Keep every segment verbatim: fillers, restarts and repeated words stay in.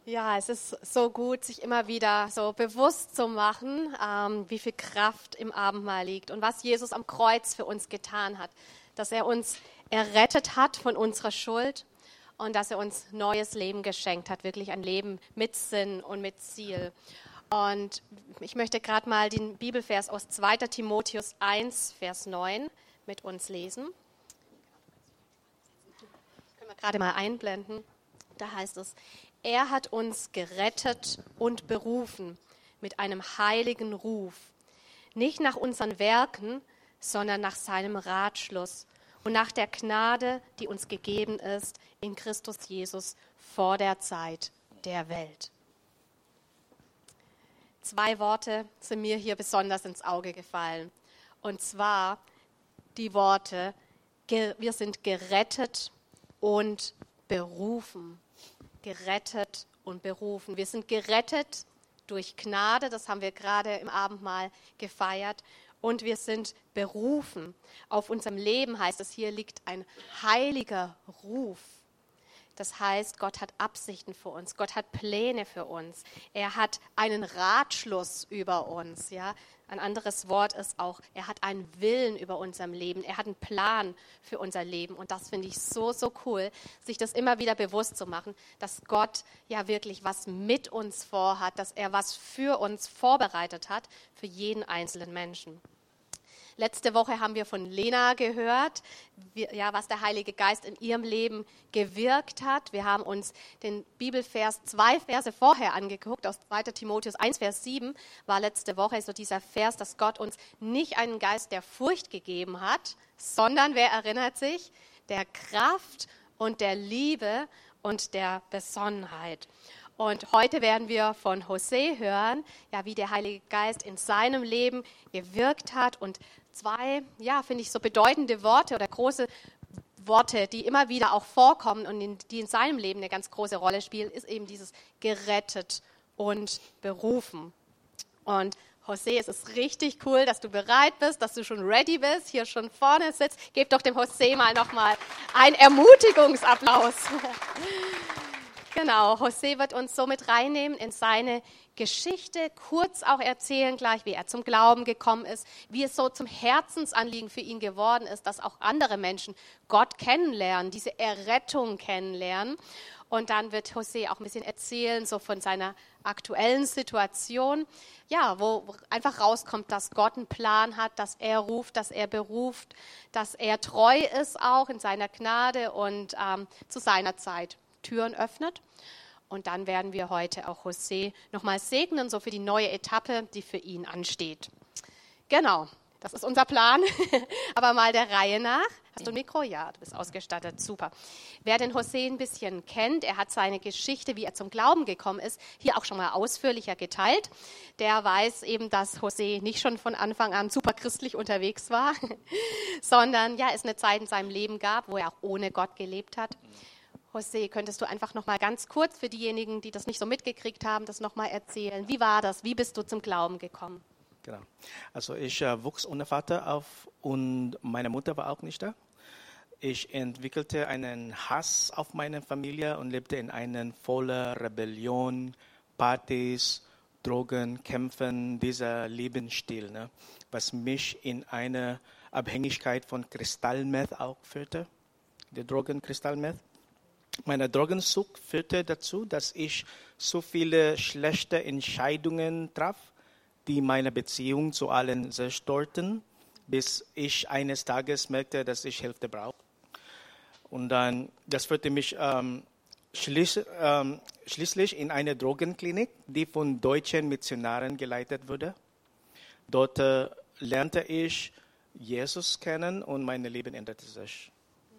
Ja, es ist so gut, sich immer wieder so bewusst zu machen, ähm, wie viel Kraft im Abendmahl liegt und was Jesus am Kreuz für uns getan hat. Dass er uns errettet hat von unserer Schuld und dass er uns neues Leben geschenkt hat, wirklich ein Leben mit Sinn und mit Ziel. Und ich möchte gerade mal den Bibelvers aus zweiter Timotheus eins, Vers neun mit uns lesen. Das können wir gerade mal einblenden. Da heißt es: Er hat uns gerettet und berufen mit einem heiligen Ruf, nicht nach unseren Werken, sondern nach seinem Ratschluss und nach der Gnade, die uns gegeben ist in Christus Jesus vor der Zeit der Welt. Zwei Worte sind mir hier besonders ins Auge gefallen. Und zwar die Worte: Wir sind gerettet und berufen. Gerettet und berufen. Wir sind gerettet durch Gnade, das haben wir gerade im Abendmahl gefeiert, und wir sind berufen. Auf unserem Leben, heißt es hier, liegt ein heiliger Ruf. Das heißt, Gott hat Absichten für uns, Gott hat Pläne für uns. Er hat einen Ratschluss über uns. Ja? Ein anderes Wort ist auch, er hat einen Willen über unserem Leben. Er hat einen Plan für unser Leben. Und das finde ich so, so cool, sich das immer wieder bewusst zu machen, dass Gott ja wirklich was mit uns vorhat, dass er was für uns vorbereitet hat, für jeden einzelnen Menschen. Letzte Woche haben wir von Lena gehört, wie, ja, was der Heilige Geist in ihrem Leben gewirkt hat. Wir haben uns den Bibelvers zwei Verse vorher angeguckt, aus zweiter Timotheus eins, Vers sieben war letzte Woche so dieser Vers, dass Gott uns nicht einen Geist der Furcht gegeben hat, sondern, wer erinnert sich, der Kraft und der Liebe und der Besonnenheit. Und heute werden wir von José hören, ja, wie der Heilige Geist in seinem Leben gewirkt hat. Und zwei, ja, finde ich, so bedeutende Worte oder große Worte, die immer wieder auch vorkommen und in, die in seinem Leben eine ganz große Rolle spielen, ist eben dieses gerettet und berufen. Und José, es ist richtig cool, dass du bereit bist, dass du schon ready bist, hier schon vorne sitzt. Gebt doch dem José mal nochmal einen Ermutigungsapplaus. Genau, José wird uns so mit reinnehmen in seine Geschichte, kurz auch erzählen gleich, wie er zum Glauben gekommen ist, wie es so zum Herzensanliegen für ihn geworden ist, dass auch andere Menschen Gott kennenlernen, diese Errettung kennenlernen. Und dann wird José auch ein bisschen erzählen, so von seiner aktuellen Situation, ja, wo einfach rauskommt, dass Gott einen Plan hat, dass er ruft, dass er beruft, dass er treu ist auch in seiner Gnade und ähm, zu seiner Zeit Türen öffnet. Und dann werden wir heute auch José nochmal segnen, so für die neue Etappe, die für ihn ansteht. Genau, das ist unser Plan, aber mal der Reihe nach. Hast du ein Mikro? Ja, du bist ausgestattet, super. Wer den José ein bisschen kennt, er hat seine Geschichte, wie er zum Glauben gekommen ist, hier auch schon mal ausführlicher geteilt. Der weiß eben, dass José nicht schon von Anfang an super christlich unterwegs war, sondern ja, es eine Zeit in seinem Leben gab, wo er auch ohne Gott gelebt hat. José, könntest du einfach noch mal ganz kurz für diejenigen, die das nicht so mitgekriegt haben, das noch mal erzählen? Wie war das? Wie bist du zum Glauben gekommen? Genau. Also ich äh, wuchs ohne Vater auf und meine Mutter war auch nicht da. Ich entwickelte einen Hass auf meine Familie und lebte in einer voller Rebellion, Partys, Drogen, Kämpfen, dieser Lebensstil, ne, was mich in eine Abhängigkeit von Kristallmeth auch führte, der Drogen Kristallmeth. Meine Drogensucht führte dazu, dass ich so viele schlechte Entscheidungen traf, die meine Beziehung zu allen zerstörten, bis ich eines Tages merkte, dass ich Hilfe brauche. Und dann, das führte mich ähm, schließ, ähm, schließlich in eine Drogenklinik, die von deutschen Missionaren geleitet wurde. Dort äh, lernte ich Jesus kennen und mein Leben änderte sich.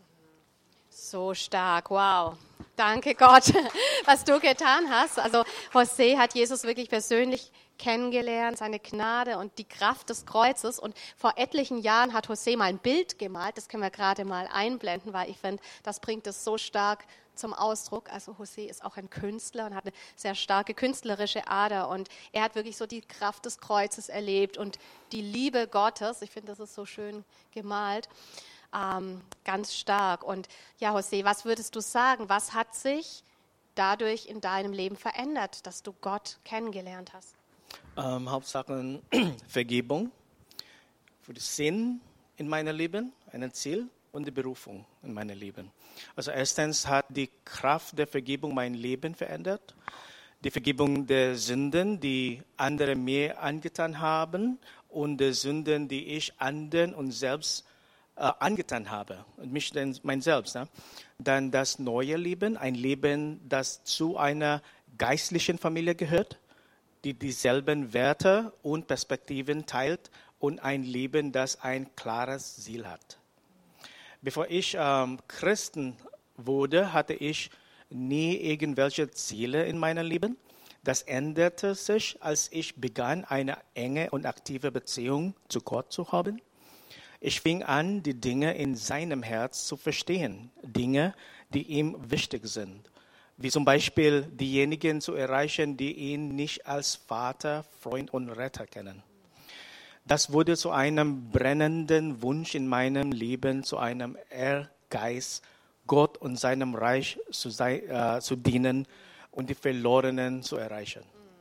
So stark, wow. Danke Gott, was du getan hast. Also José hat Jesus wirklich persönlich kennengelernt, seine Gnade und die Kraft des Kreuzes. Und vor etlichen Jahren hat José mal ein Bild gemalt, das können wir gerade mal einblenden, weil ich finde, das bringt es so stark zum Ausdruck. Also José ist auch ein Künstler und hat eine sehr starke künstlerische Ader und er hat wirklich so die Kraft des Kreuzes erlebt und die Liebe Gottes. Ich finde, das ist so schön gemalt. Ähm, ganz stark. Und ja, José, was würdest du sagen? Was hat sich dadurch in deinem Leben verändert, dass du Gott kennengelernt hast? Ähm, Hauptsache Vergebung, für den Sinn in meinem Leben, ein Ziel und die Berufung in meinem Leben. Also erstens hat die Kraft der Vergebung mein Leben verändert. Die Vergebung der Sünden, die andere mir angetan haben und der Sünden, die ich anderen und selbst äh, angetan habe und mich denn mein Selbst. Ne? Dann das neue Leben, ein Leben, das zu einer geistlichen Familie gehört, die dieselben Werte und Perspektiven teilt und ein Leben, das ein klares Ziel hat. Bevor ich ähm, Christen wurde, hatte ich nie irgendwelche Ziele in meinem Leben. Das änderte sich, als ich begann, eine enge und aktive Beziehung zu Gott zu haben. Ich fing an, die Dinge in seinem Herz zu verstehen, Dinge, die ihm wichtig sind, wie zum Beispiel diejenigen zu erreichen, die ihn nicht als Vater, Freund und Retter kennen. Das wurde zu einem brennenden Wunsch in meinem Leben, zu einem Ehrgeiz, Gott und seinem Reich zu, sei, äh, zu dienen und die Verlorenen zu erreichen.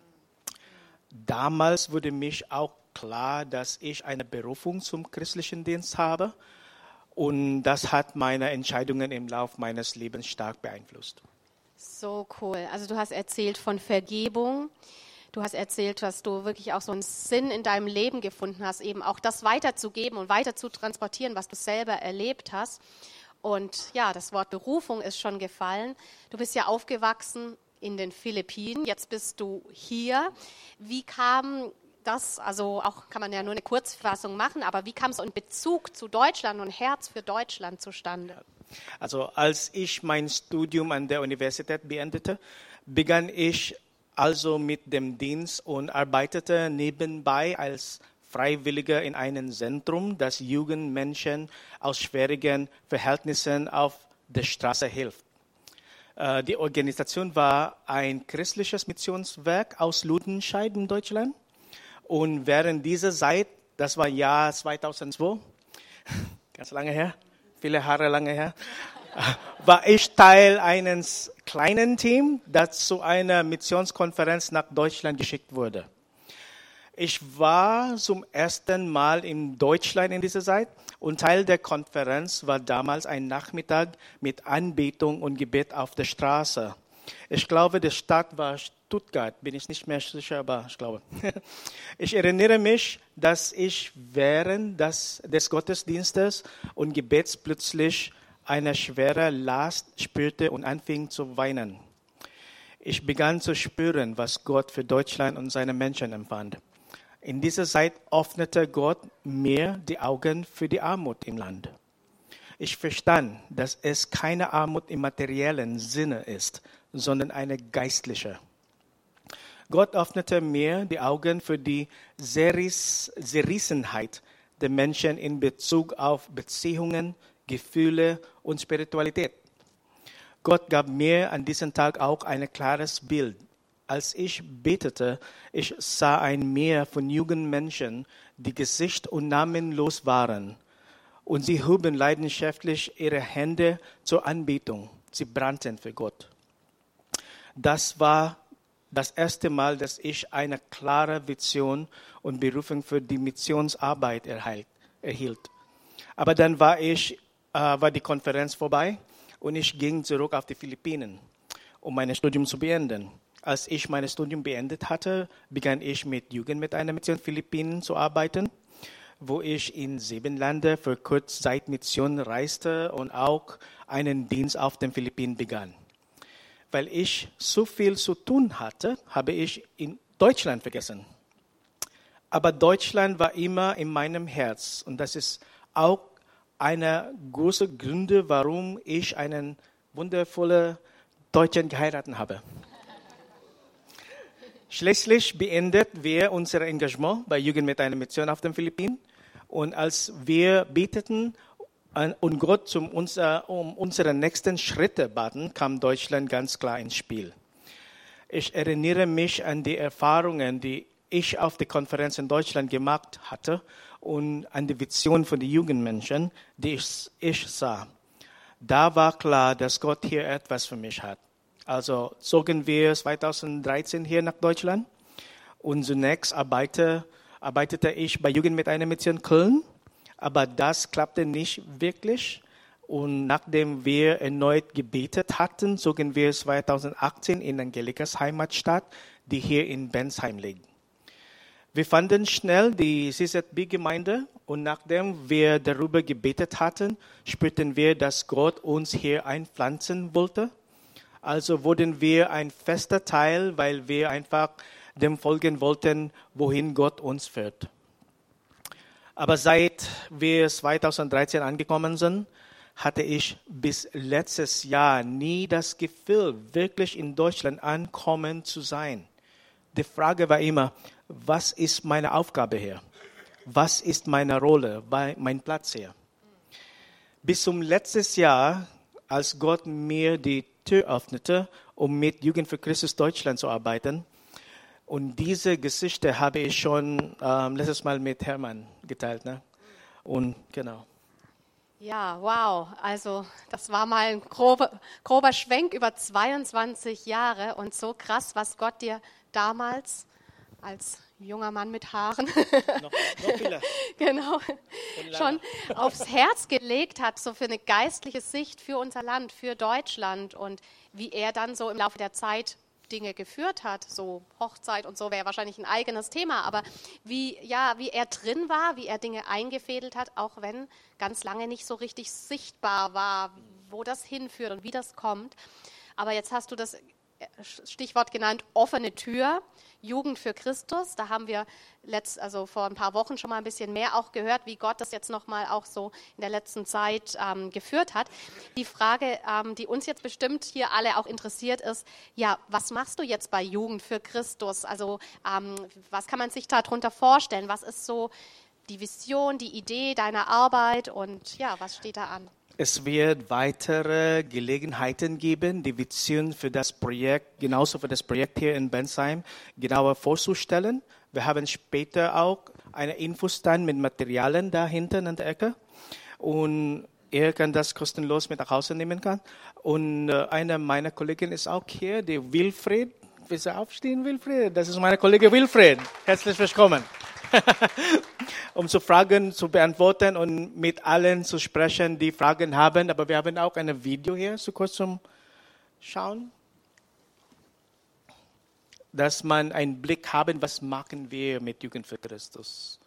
Damals wurde mich auch klar, dass ich eine Berufung zum christlichen Dienst habe und das hat meine Entscheidungen im Laufe meines Lebens stark beeinflusst. So cool. Also du hast erzählt von Vergebung. Du hast erzählt, dass du wirklich auch so einen Sinn in deinem Leben gefunden hast, eben auch das weiterzugeben und weiter zu transportieren, was du selber erlebt hast. Und ja, das Wort Berufung ist schon gefallen. Du bist ja aufgewachsen in den Philippinen, jetzt bist du hier. Wie kam das, also auch kann man ja nur eine Kurzfassung machen, aber wie kam es in Bezug zu Deutschland und Herz für Deutschland zustande? Also als ich mein Studium an der Universität beendete, begann ich also mit dem Dienst und arbeitete nebenbei als Freiwilliger in einem Zentrum, das jungen Menschen aus schwierigen Verhältnissen auf der Straße hilft. Die Organisation war ein christliches Missionswerk aus Lüdenscheid in Deutschland. Und während dieser Zeit, das war Jahr zweitausendzwei, ganz lange her, viele Jahre lange her, war ich Teil eines kleinen Teams, das zu einer Missionskonferenz nach Deutschland geschickt wurde. Ich war zum ersten Mal in Deutschland in dieser Zeit und Teil der Konferenz war damals ein Nachmittag mit Anbetung und Gebet auf der Straße. Ich glaube, die Stadt war Stuttgart, bin ich nicht mehr sicher, aber ich glaube. Ich erinnere mich, dass ich während des, des Gottesdienstes und Gebets plötzlich eine schwere Last spürte und anfing zu weinen. Ich begann zu spüren, was Gott für Deutschland und seine Menschen empfand. In dieser Zeit öffnete Gott mir die Augen für die Armut im Land. Ich verstand, dass es keine Armut im materiellen Sinne ist, sondern eine geistliche. Gott öffnete mir die Augen für die Zerrissenheit der Menschen in Bezug auf Beziehungen, Gefühle und Spiritualität. Gott gab mir an diesem Tag auch ein klares Bild. Als ich betete, ich sah ein Meer von jungen Menschen, die gesicht- und namenlos waren. Und sie hoben leidenschaftlich ihre Hände zur Anbetung. Sie brannten für Gott. Das war das erste Mal, dass ich eine klare Vision und Berufung für die Missionsarbeit erhielt. Aber dann war, ich, äh, war die Konferenz vorbei und ich ging zurück auf die Philippinen, um mein Studium zu beenden. Als ich mein Studium beendet hatte, begann ich mit Jugend mit einer Mission Philippinen zu arbeiten, wo ich in sieben Länder für Kurzzeitmission reiste und auch einen Dienst auf den Philippinen begann. Weil ich so viel zu tun hatte, habe ich in Deutschland vergessen. Aber Deutschland war immer in meinem Herz und das ist auch einer große Gründe, warum ich einen wundervollen Deutschen geheiratet habe. Schließlich beendet wir unser Engagement bei Jugend mit einer Mission auf den Philippinen. Und als wir beteten und Gott zum unser, um unsere nächsten Schritte baten, kam Deutschland ganz klar ins Spiel. Ich erinnere mich an die Erfahrungen, die ich auf der Konferenz in Deutschland gemacht hatte und an die Vision von den Jugendmenschen, die ich, ich sah. Da war klar, dass Gott hier etwas für mich hat. Also zogen wir zweitausenddreizehn hier nach Deutschland und zunächst arbeite, arbeitete ich bei Jugend mit einer Mission Köln, aber das klappte nicht wirklich. Und nachdem wir erneut gebetet hatten, zogen wir zweitausendachtzehn in Angelikas Heimatstadt, die hier in Bensheim liegt. Wir fanden schnell die C Z B-Gemeinde und nachdem wir darüber gebetet hatten, spürten wir, dass Gott uns hier einpflanzen wollte. Also wurden wir ein fester Teil, weil wir einfach dem folgen wollten, wohin Gott uns führt. Aber seit wir zweitausenddreizehn angekommen sind, hatte ich bis letztes Jahr nie das Gefühl, wirklich in Deutschland ankommen zu sein. Die Frage war immer, was ist meine Aufgabe hier? Was ist meine Rolle, mein Platz hier? Bis zum letzten Jahr, als Gott mir die Tür öffnete, um mit Jugend für Christus Deutschland zu arbeiten. Und diese Geschichte habe ich schon ähm, letztes Mal mit Hermann geteilt. Ne? Und genau. Ja, wow. Also das war mal ein grober, grober Schwenk über zweiundzwanzig Jahre und so krass, was Gott dir damals als junger Mann mit Haaren noch, noch viele. genau, schon aufs Herz gelegt hat, so für eine geistliche Sicht für unser Land, für Deutschland und wie er dann so im Laufe der Zeit Dinge geführt hat, so Hochzeit und so wäre wahrscheinlich ein eigenes Thema, aber wie, ja, wie er drin war, wie er Dinge eingefädelt hat, auch wenn ganz lange nicht so richtig sichtbar war, wo das hinführt und wie das kommt. Aber jetzt hast du das Stichwort genannt, offene Tür, Jugend für Christus. Da haben wir letzt, also vor ein paar Wochen schon mal ein bisschen mehr auch gehört, wie Gott das jetzt nochmal auch so in der letzten Zeit ähm, geführt hat. Die Frage, ähm, die uns jetzt bestimmt hier alle auch interessiert ist, ja, was machst du jetzt bei Jugend für Christus? Also ähm, was kann man sich darunter vorstellen? Was ist so die Vision, die Idee deiner Arbeit und ja, was steht da an? Es wird weitere Gelegenheiten geben, die Vision für das Projekt, genauso für das Projekt hier in Bensheim, genauer vorzustellen. Wir haben später auch eine Infostand mit Materialien da hinten an der Ecke. Und ihr kann das kostenlos mit nach Hause nehmen kann. Und äh, eine meiner Kollegen ist auch hier, die Wilfried. Willst du aufstehen, Wilfried? Das ist meine Kollege Wilfried. Herzlich willkommen. Um zu Fragen zu beantworten und mit allen zu sprechen, die Fragen haben. Aber wir haben auch ein Video hier, so kurz zum Schauen, dass man einen Blick haben, was machen wir mit Jugend für Christus.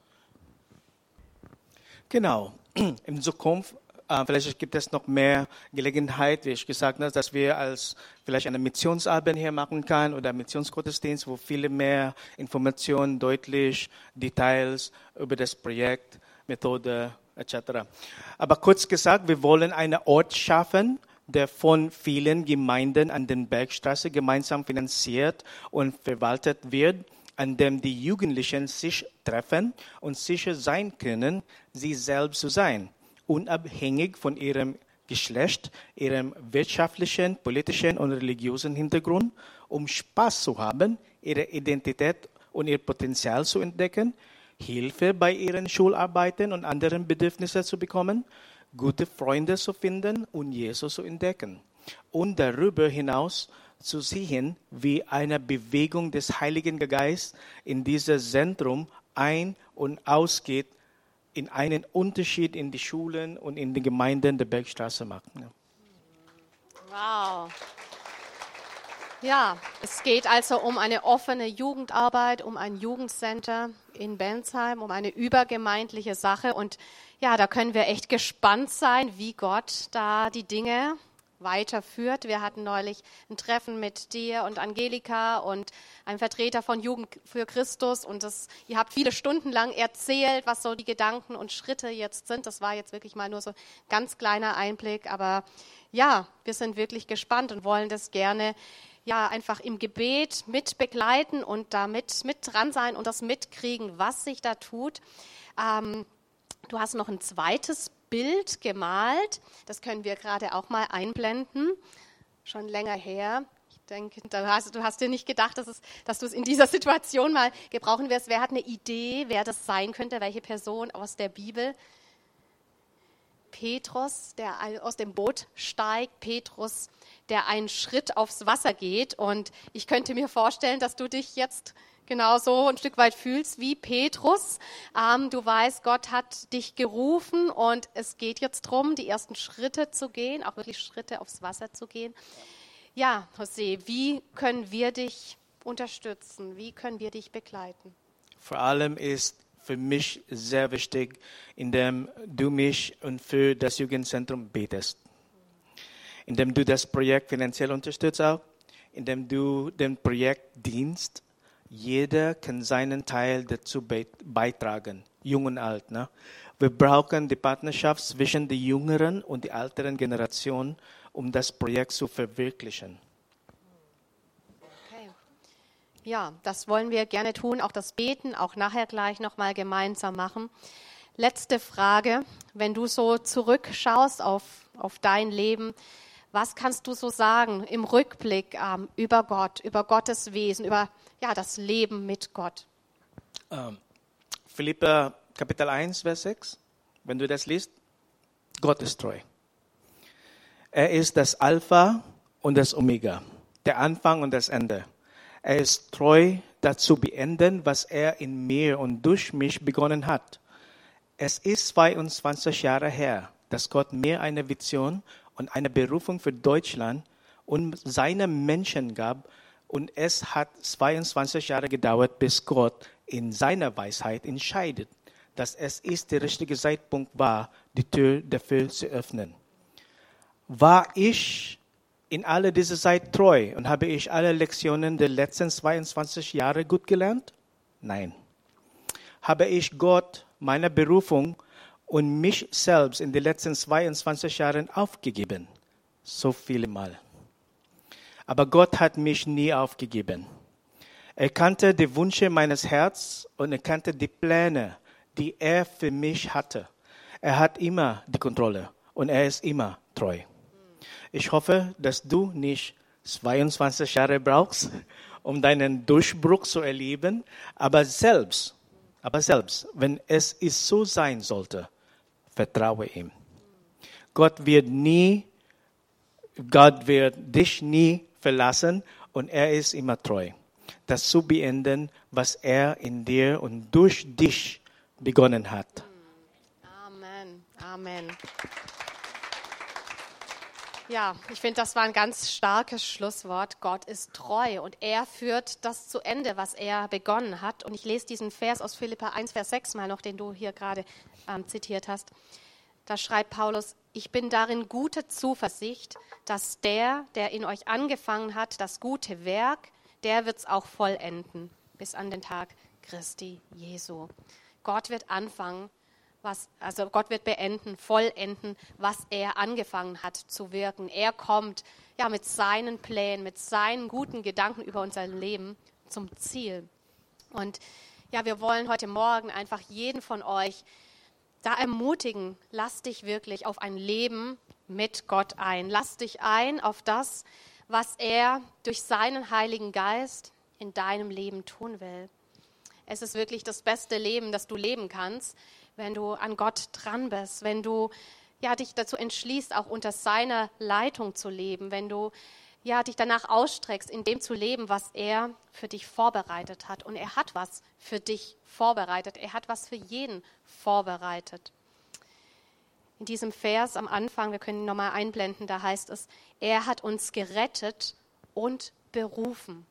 Genau, in Zukunft, äh, vielleicht gibt es noch mehr Gelegenheit, wie ich gesagt habe, dass wir als vielleicht eine Missionsabend hier machen können oder Missionsgottesdienst, wo viele mehr Informationen, deutlich Details über das Projekt, Methode et cetera. Aber kurz gesagt, wir wollen einen Ort schaffen, der von vielen Gemeinden an der Bergstraße gemeinsam finanziert und verwaltet wird, an dem die Jugendlichen sich treffen und sicher sein können, sie selbst zu sein, unabhängig von ihrem Geschlecht, ihrem wirtschaftlichen, politischen und religiösen Hintergrund, um Spaß zu haben, ihre Identität und ihr Potenzial zu entdecken, Hilfe bei ihren Schularbeiten und anderen Bedürfnissen zu bekommen, gute Freunde zu finden und Jesus zu entdecken und darüber hinaus zu sehen, wie eine Bewegung des Heiligen Geistes in dieses Zentrum ein- und ausgeht, in einen Unterschied in die Schulen und in die Gemeinden der Bergstraße macht. Ja. Wow. Ja, es geht also um eine offene Jugendarbeit, um ein Jugendcenter in Bensheim, um eine übergemeindliche Sache. Und ja, da können wir echt gespannt sein, wie Gott da die Dinge weiterführt. Wir hatten neulich ein Treffen mit dir und Angelika und einem Vertreter von Jugend für Christus und das, ihr habt viele Stunden lang erzählt, was so die Gedanken und Schritte jetzt sind. Das war jetzt wirklich mal nur so ein ganz kleiner Einblick, aber ja, wir sind wirklich gespannt und wollen das gerne ja einfach im Gebet mit begleiten und da mit, mit dran sein und das mitkriegen, was sich da tut. Ähm, du hast noch ein zweites Bild gemalt, das können wir gerade auch mal einblenden, schon länger her. Ich denke, da hast, du hast dir nicht gedacht, dass, es, dass du es in dieser Situation mal gebrauchen wirst. Wer hat eine Idee, wer das sein könnte, welche Person aus der Bibel? Petrus, der aus dem Boot steigt, Petrus, der einen Schritt aufs Wasser geht. Und ich könnte mir vorstellen, dass du dich jetzt genauso ein Stück weit fühlst wie Petrus. Ähm, du weißt, Gott hat dich gerufen und es geht jetzt darum, die ersten Schritte zu gehen, auch wirklich Schritte aufs Wasser zu gehen. Ja, José, wie können wir dich unterstützen? Wie können wir dich begleiten? Vor allem ist für mich sehr wichtig, indem du mich und für das Jugendzentrum betest. Indem du das Projekt finanziell unterstützt auch, indem du dem Projekt dienst. Jeder kann seinen Teil dazu beitragen, jung und alt. Ne? Wir brauchen die Partnerschaft zwischen der jüngeren und der älteren Generation, um das Projekt zu verwirklichen. Okay. Ja, das wollen wir gerne tun, auch das Beten, auch nachher gleich nochmal gemeinsam machen. Letzte Frage, wenn du so zurückschaust auf, auf dein Leben, was kannst du so sagen im Rückblick ähm, über Gott, über Gottes Wesen, über ja, das Leben mit Gott? Ähm, Philipper Kapitel eins, Vers sechs, wenn du das liest, Gott ist treu. Er ist das Alpha und das Omega, der Anfang und das Ende. Er ist treu dazu beenden, was er in mir und durch mich begonnen hat. Es ist zweiundzwanzig Jahre her, dass Gott mir eine Vision und eine Berufung für Deutschland und seine Menschen gab. Und es hat zweiundzwanzig Jahre gedauert, bis Gott in seiner Weisheit entscheidet, dass es ist der richtige Zeitpunkt war, die Tür dafür zu öffnen. War ich in all dieser Zeit treu und habe ich alle Lektionen der letzten zweiundzwanzig Jahre gut gelernt? Nein. Habe ich Gott, meine Berufung und mich selbst in den letzten zweiundzwanzig Jahren aufgegeben? So viele Mal. Aber Gott hat mich nie aufgegeben. Er kannte die Wünsche meines Herzens und er kannte die Pläne, die er für mich hatte. Er hat immer die Kontrolle und er ist immer treu. Ich hoffe, dass du nicht zweiundzwanzig Jahre brauchst, um deinen Durchbruch zu erleben, aber selbst, aber selbst, wenn es ist so sein sollte, vertraue ihm. Gott wird nie, Gott wird dich nie verlassen und er ist immer treu. Das zu beenden, was er in dir und durch dich begonnen hat. Amen. Amen. Ja, ich finde, das war ein ganz starkes Schlusswort. Gott ist treu und er führt das zu Ende, was er begonnen hat. Und ich lese diesen Vers aus Philippa eins, Vers sechs mal noch, den du hier gerade ähm, zitiert hast. Da schreibt Paulus, ich bin darin gute Zuversicht, dass der, der in euch angefangen hat, das gute Werk, der wird es auch vollenden, bis an den Tag Christi Jesu. Gott wird anfangen, was, also Gott wird beenden, vollenden, was er angefangen hat zu wirken. Er kommt ja mit seinen Plänen, mit seinen guten Gedanken über unser Leben zum Ziel. Und ja, wir wollen heute Morgen einfach jeden von euch da ermutigen, lass dich wirklich auf ein Leben mit Gott ein. Lass dich ein auf das, was er durch seinen Heiligen Geist in deinem Leben tun will. Es ist wirklich das beste Leben, das du leben kannst, wenn du an Gott dran bist, wenn du ja, dich dazu entschließt, auch unter seiner Leitung zu leben, wenn du ja, dich danach ausstreckst, in dem zu leben, was er für dich vorbereitet hat. Und er hat was für dich vorbereitet. Er hat was für jeden vorbereitet. In diesem Vers am Anfang, wir können ihn nochmal einblenden, da heißt es, er hat uns gerettet und berufen.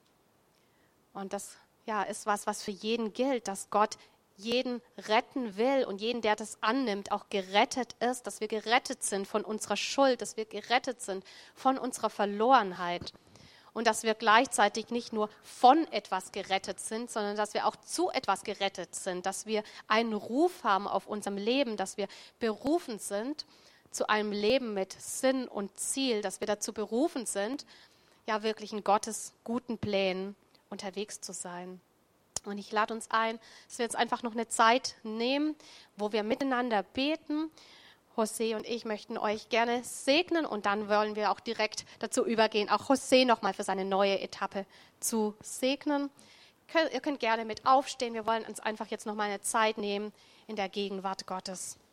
Und das ja, ist was, was für jeden gilt, dass Gott jeden retten will und jeden, der das annimmt, auch gerettet ist, dass wir gerettet sind von unserer Schuld, dass wir gerettet sind von unserer Verlorenheit und dass wir gleichzeitig nicht nur von etwas gerettet sind, sondern dass wir auch zu etwas gerettet sind, dass wir einen Ruf haben auf unserem Leben, dass wir berufen sind zu einem Leben mit Sinn und Ziel, dass wir dazu berufen sind, ja wirklich in Gottes guten Plänen unterwegs zu sein. Und ich lade uns ein, dass wir jetzt einfach noch eine Zeit nehmen, wo wir miteinander beten. José und ich möchten euch gerne segnen und dann wollen wir auch direkt dazu übergehen, auch José nochmal für seine neue Etappe zu segnen. Ihr könnt gerne mit aufstehen. Wir wollen uns einfach jetzt nochmal eine Zeit nehmen in der Gegenwart Gottes.